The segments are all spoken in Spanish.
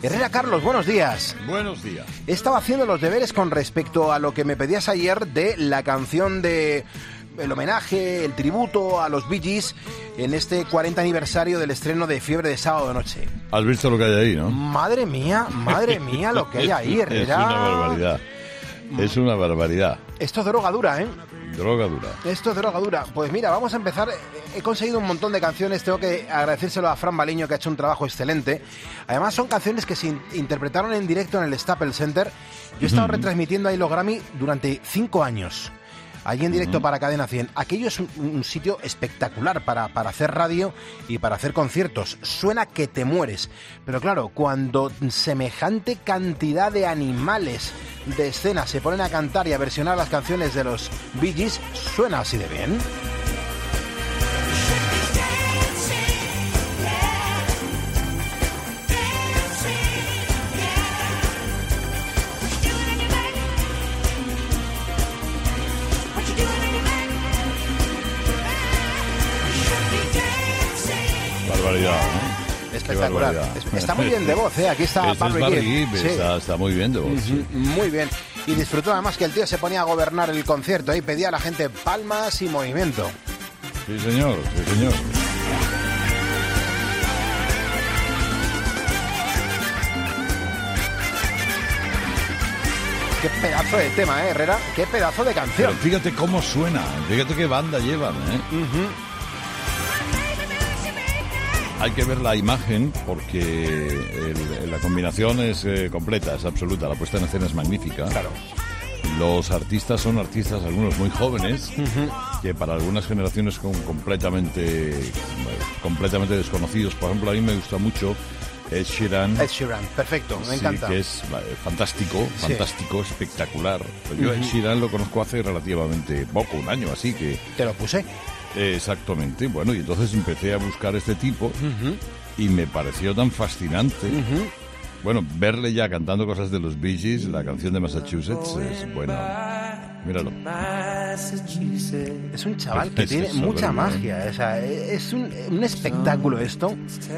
Herrera Carlos, buenos días. Buenos días. He estado haciendo los deberes con respecto a lo que me pedías ayer de la canción de el homenaje, el tributo a los Bee Gees en este 40 aniversario del estreno de Fiebre de Sábado Noche. ¿Has visto lo que hay ahí, no? Madre mía lo que hay ahí, Herrera. Es una barbaridad. Es una barbaridad. Esto es droga dura, ¿eh? Droga dura. Esto es droga dura. Pues mira, vamos a empezar. He conseguido un montón de canciones. Tengo que agradecérselo a Fran Baliño, que ha hecho un trabajo excelente. Además, son canciones que se interpretaron en directo en el Staples Center. Yo he estado retransmitiendo ahí los Grammy durante 5 años. Allí en directo para Cadena 100. Aquello es un sitio espectacular para hacer radio y para hacer conciertos. Suena que te mueres. Pero claro, cuando semejante cantidad de animales de escena se ponen a cantar y a versionar las canciones de los Bee Gees, suena así de bien. Barbaridad, ¿no? Espectacular. Está muy bien de voz, ¿eh? Aquí está Barry Gibb. Sí. Está muy bien de voz. Sí. Muy bien. Y disfrutó además que el tío se ponía a gobernar el concierto y pedía a la gente palmas y movimiento. Sí, señor. Sí, señor. Qué pedazo de tema, Herrera. Qué pedazo de canción. Pero fíjate cómo suena. Fíjate qué banda llevan, Hay que ver la imagen porque la combinación es completa, es absoluta. La puesta en escena es magnífica. Claro. Los artistas son artistas, algunos muy jóvenes, que para algunas generaciones son completamente desconocidos. Por ejemplo, a mí me gusta mucho Ed Sheeran. Ed Sheeran, perfecto, me encanta. Que es fantástico, espectacular. Yo Ed Sheeran lo conozco hace relativamente poco, un año así que... Te lo puse. Exactamente, bueno, y entonces empecé a buscar este tipo y me pareció tan fascinante. Bueno, verle ya cantando cosas de los Bee Gees, la canción de Massachusetts es buena. Míralo. Es un chaval que tiene mucha magia, o sea, es un espectáculo esto.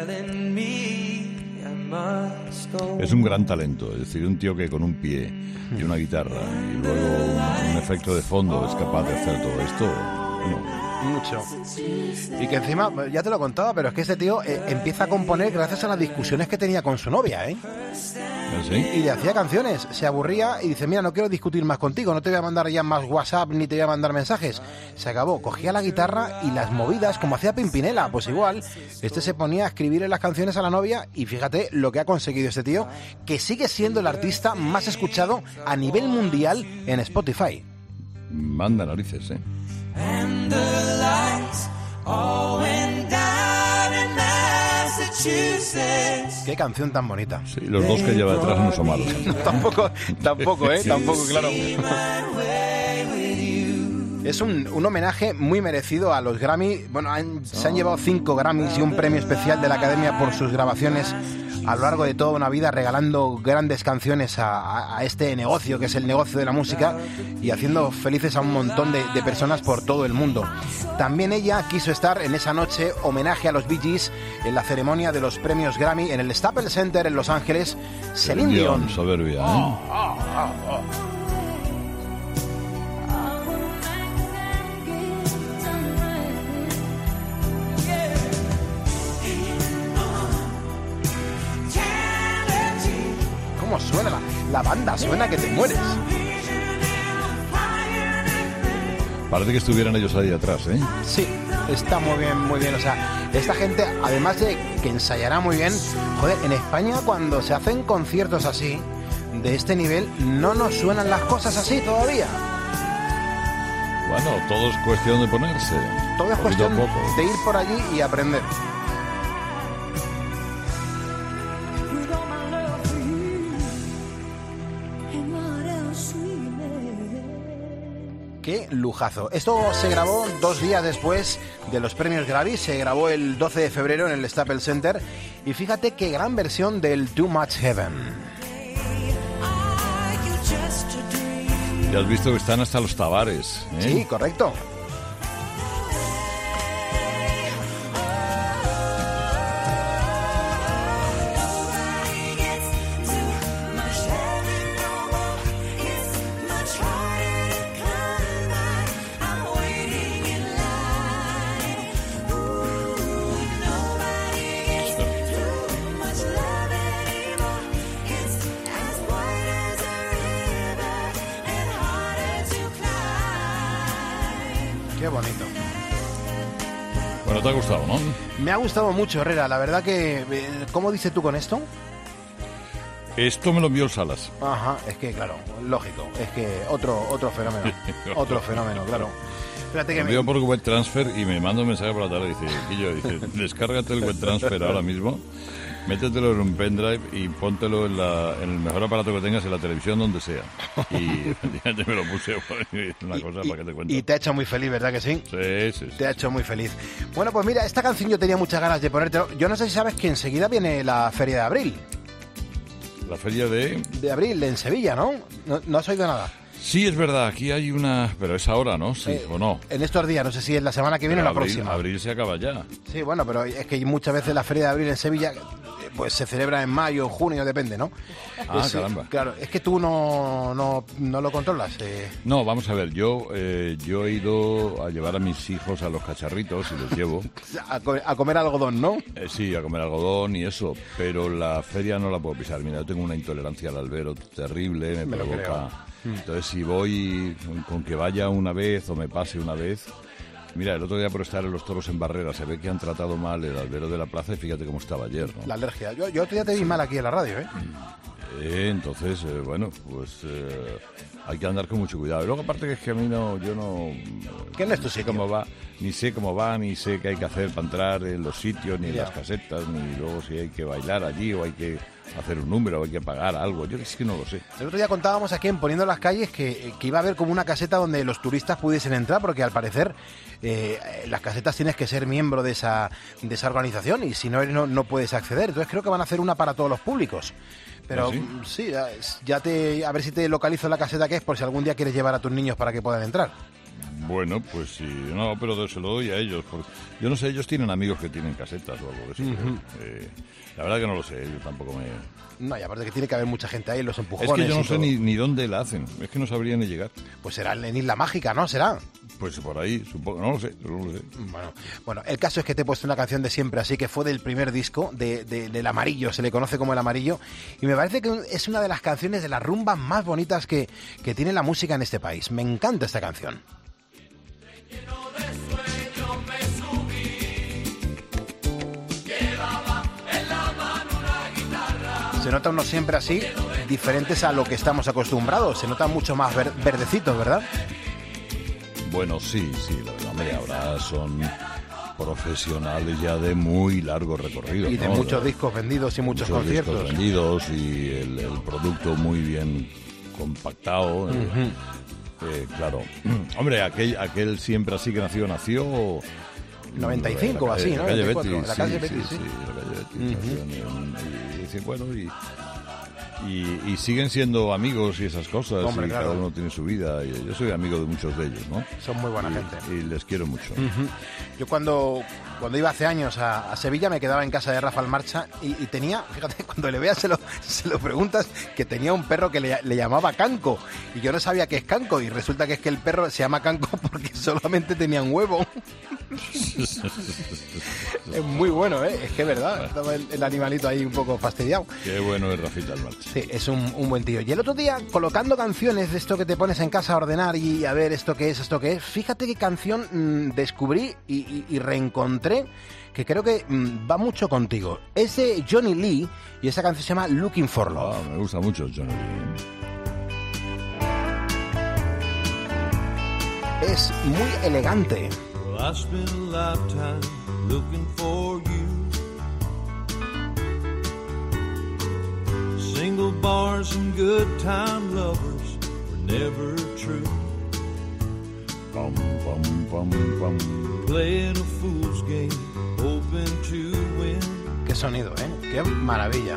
Es un gran talento, es decir, un tío que con un pie y una guitarra y luego un efecto de fondo es capaz de hacer todo esto. Bueno, mucho. Y que encima, ya te lo contaba, pero es que este tío empieza a componer gracias a las discusiones que tenía con su novia, ¿eh? ¿Sí? Y le hacía canciones, se aburría y dice, mira, no quiero discutir más contigo, no te voy a mandar ya más WhatsApp ni te voy a mandar mensajes. Se acabó, cogía la guitarra y las movidas, como hacía Pimpinela, pues igual, este se ponía a escribirle las canciones a la novia y fíjate lo que ha conseguido este tío, que sigue siendo el artista más escuchado a nivel mundial en Spotify. Manda narices, And the lights all went down in Massachusetts. Qué canción tan bonita. Sí, los dos que lleva detrás no son malos. Tampoco, claro. Es un homenaje muy merecido a los Grammy. Bueno, se han llevado 5 Grammys y un premio especial de la Academia por sus grabaciones a lo largo de toda una vida, regalando grandes canciones a este negocio que es el negocio de la música y haciendo felices a un montón de personas por todo el mundo. También ella quiso estar en esa noche homenaje a los Bee Gees en la ceremonia de los premios Grammy en el Staples Center en Los Ángeles. Celine Dion. Soberbia, ¿Cómo suena la banda? Suena que te mueres. Parece que estuvieran ellos ahí atrás, ¿eh? Sí, está muy bien. O sea, esta gente, además de que ensayará muy bien, joder, en España cuando se hacen conciertos así, de este nivel, no nos suenan las cosas así todavía. Bueno, todo es cuestión de ponerse. Todo es cuestión de ir por allí y aprender. Qué lujazo. Esto se grabó 2 días después de los premios Grammy. Se grabó el 12 de febrero en el Staples Center. Y fíjate qué gran versión del Too Much Heaven. Ya has visto que están hasta los Tavares, ¿eh? Sí, correcto. Bueno, te ha gustado, ¿no? Me ha gustado mucho, Herrera. La verdad que... ¿Cómo dices tú con esto? Esto me lo envió el Salas. Ajá, es que, claro, lógico. Es que otro fenómeno. Otro fenómeno, claro. Fíjate que Me envió por Web Transfer y me manda un mensaje por la tarde. Dice, descárgate el Web Transfer ahora mismo, métetelo en un pendrive y póntelo en el mejor aparato que tengas en la televisión, donde sea. Y ya me lo puse, una cosa para que te cuento. Y te ha hecho muy feliz, ¿verdad que sí? Sí. Te ha hecho muy feliz. Bueno, pues mira, esta canción yo tenía muchas ganas de ponértelo. Yo no sé si sabes que enseguida viene la Feria de Abril. La feria de abril en Sevilla, ¿no? ¿No has oído nada? Sí, es verdad, aquí hay una... Pero es ahora, ¿no? Sí, ¿o no? En estos días, no sé si es la semana que viene o la próxima. Abril se acaba ya. Sí, bueno, pero es que muchas veces la Feria de Abril en Sevilla pues se celebra en mayo, en junio, depende, ¿no? Caramba. Claro, es que tú no lo controlas. No, vamos a ver, yo he ido a llevar a mis hijos a los cacharritos y los llevo. A comer algodón, ¿no? Sí, a comer algodón y eso, pero la feria no la puedo pisar. Mira, yo tengo una intolerancia al albero terrible, me provoca... Entonces, si voy con que vaya una vez o me pase una vez... Mira, el otro día por estar en los toros en Barrera, se ve que han tratado mal el albero de la plaza y fíjate cómo estaba ayer, ¿no? La alergia. Yo otro día te vi mal aquí en la radio, ¿eh? Entonces, bueno, pues hay que andar con mucho cuidado. Y luego, aparte que es que a mí yo no... ¿Qué no es tu sitio? Ni sé cómo va, ni sé qué hay que hacer para entrar en los sitios, ni en las casetas, ni luego si hay que bailar allí o hay que hacer un número o hay que pagar algo. Yo es que no lo sé. El otro día contábamos aquí en Poniendo las Calles que iba a haber como una caseta donde los turistas pudiesen entrar, porque al parecer las casetas tienes que ser miembro de esa organización y si no eres no puedes acceder. Entonces creo que van a hacer una para todos los públicos. Pero sí, a ver si te localizo la caseta que es, por si algún día quieres llevar a tus niños para que puedan entrar. Bueno, pues sí, no, pero se lo doy a ellos. Porque yo no sé, ellos tienen amigos que tienen casetas o algo de eso. La verdad que no lo sé, yo tampoco me... No, y aparte que tiene que haber mucha gente ahí, los empujones. Es que yo no sé ni dónde la hacen, es que no sabría ni llegar. Pues será en Isla Mágica, ¿no? ¿Será? Pues por ahí, supongo, no lo sé. Bueno, el caso es que te he puesto una canción de Siempre Así, que fue del primer disco, del Amarillo, se le conoce como El Amarillo, y me parece que es una de las canciones de las rumbas más bonitas que tiene la música en este país. Me encanta esta canción. Se nota unos Siempre Así diferentes a lo que estamos acostumbrados. Se notan mucho más verdecitos, ¿verdad? Bueno, sí, la verdad, hombre, ahora son profesionales ya de muy largo recorrido. Y de muchos discos vendidos y muchos conciertos. Discos vendidos y el producto muy bien compactado. Claro. Hombre, aquel Siempre Así que nació... 95 o así, ¿no? La calle Betis, la calle Betis, sí. La calle Betis. Bueno, y siguen siendo amigos y esas cosas. Hombre, y claro. cada uno tiene su vida. Y yo soy amigo de muchos de ellos, ¿no? Son muy buena gente. Y les quiero mucho. Yo cuando iba hace años a Sevilla me quedaba en casa de Rafael Marcha y tenía, fíjate, cuando le veas se lo preguntas, que tenía un perro que le llamaba Canco. Y yo no sabía qué es Canco. Y resulta que es que el perro se llama Canco porque solamente tenía un huevo. Es muy bueno, ¿eh? Es que es verdad. Estaba el animalito ahí un poco fastidiado. Qué bueno es Rafita el Marcha. Sí, es un buen tío. Y el otro día, colocando canciones de esto que te pones en casa a ordenar y a ver esto que es, fíjate qué canción descubrí y reencontré, que creo que va mucho contigo. Es de Johnny Lee y esa canción se llama Looking for Love. Me gusta mucho Johnny Lee. Es muy elegante. I spent a lifetime looking for you. Single bars and good time lovers were never true. Pum, pum, pum, pum. Playing a fool's game, hoping to win. Qué sonido, ¿eh? Qué maravilla.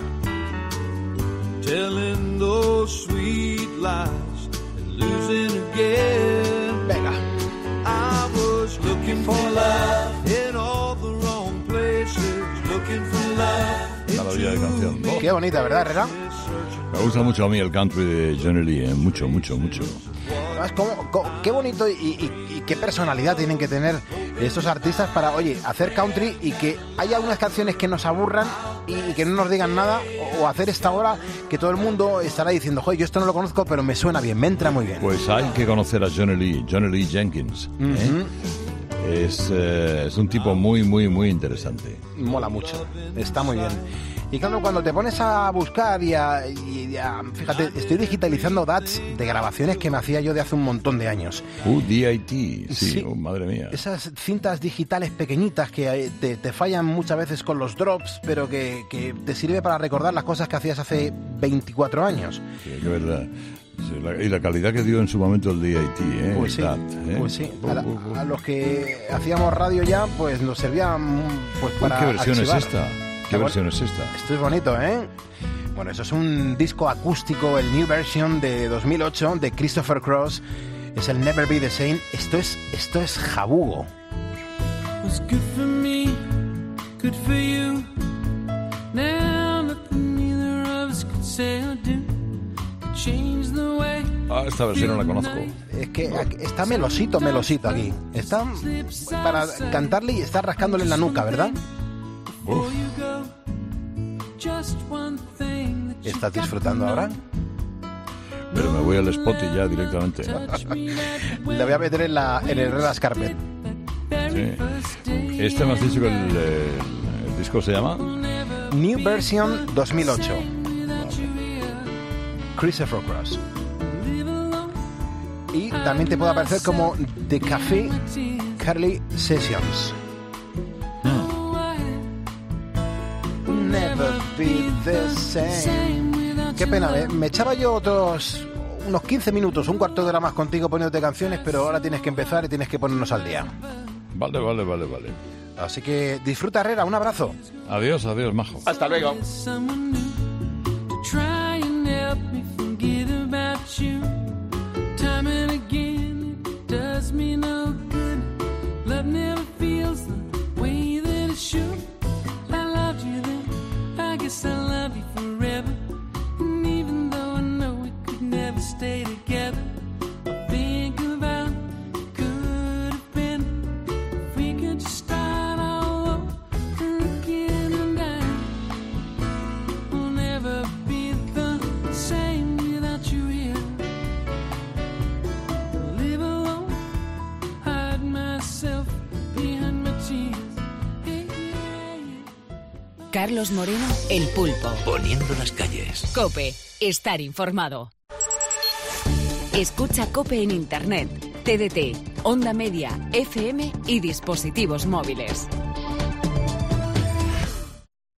Telling those sweet lies and losing again. Venga. I was looking for love in all the wrong places. Looking for love. Maravilla de canción. Qué bonita, ¿verdad, Herrera? Me gusta mucho a mí el country de Johnny Lee, mucho, mucho, mucho. Además, qué bonito y qué personalidad tienen que tener estos artistas para, oye, hacer country y que haya algunas canciones que nos aburran y que no nos digan nada, o hacer esta hora que todo el mundo estará diciendo, joder, yo esto no lo conozco, pero me suena bien, me entra muy bien. Pues hay que conocer a Johnny Lee Jenkins. Es un tipo muy, muy, muy interesante. Mola mucho, está muy bien. Y claro, cuando te pones a buscar fíjate, estoy digitalizando DATs de grabaciones que me hacía yo de hace un montón de años. DIT, sí. Madre mía. Esas cintas digitales pequeñitas que te fallan muchas veces con los drops, pero que te sirve para recordar las cosas que hacías hace 24 años. Sí, hay que verla. Y la calidad que dio en su momento el DIT, ¿eh? Pues sí, DAT, ¿eh? Pues sí. A los que hacíamos radio ya, pues nos servía pues para ¿Qué versión archivar. es esta? ¿Qué versión es esta? Esto es bonito, ¿eh? Bueno, eso es un disco acústico, el New Version de 2008 de Christopher Cross. Es el Never Be the Same. Esto es jabugo. Was good for me, good for you. Now nothing neither of us could say or do could change the way. Esta versión no la conozco. Es que está melosito aquí. Está para cantarle y estar rascándole en la nuca, ¿verdad? Uf. ¿Estás disfrutando ahora? Pero me voy al spot y ya directamente. Le voy a meter en el Red Carpet. Sí. Este me has dicho que el disco se llama New Version 2008. Christopher Cross. Y también te puede aparecer como The Café Carly Sessions. Never be the same. Qué pena, me echaba yo unos 15 minutos, un cuarto de hora más contigo poniéndote canciones, pero ahora tienes que empezar y tienes que ponernos al día. Vale. Así que disfruta, Herrera, un abrazo. Adiós, majo. Hasta luego. I love you forever, and even though I know we could never stay together, I think about could have been if we could just start all over again, and I will never be the same without you here. Live alone, hide myself behind my tears. Carlos Moreno, El Pulpo. Poniendo las calles. COPE, estar informado. Escucha COPE en Internet, TDT, Onda Media, FM y dispositivos móviles.